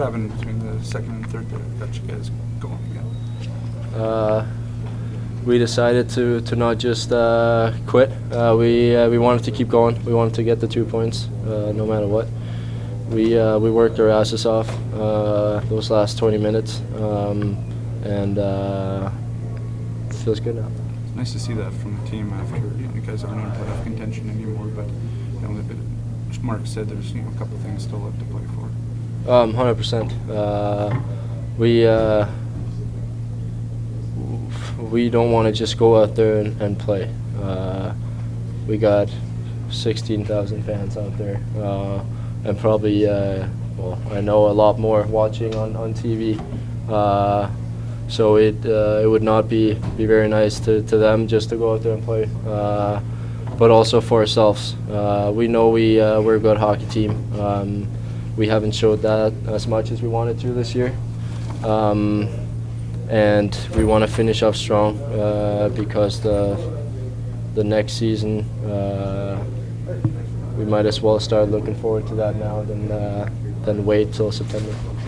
Happened between the second and third that got you guys going again? We decided to not just quit. We wanted to keep going. We wanted to get the 2 points, no matter what. We worked our asses off those last 20 minutes, and it feels good now. It's nice to see that from the team after you guys aren't in playoff contention anymore. But as Mark said, there's a couple things still left to play for. 100%. We don't want to just go out there and play. We got 16,000 fans out there, and probably, I know a lot more watching on TV. So it would not be very nice to them just to go out there and play, but also for ourselves. We know we're a good hockey team. We haven't showed that as much as we wanted to this year, and we want to finish up strong because the next season we might as well start looking forward to that now than wait till September.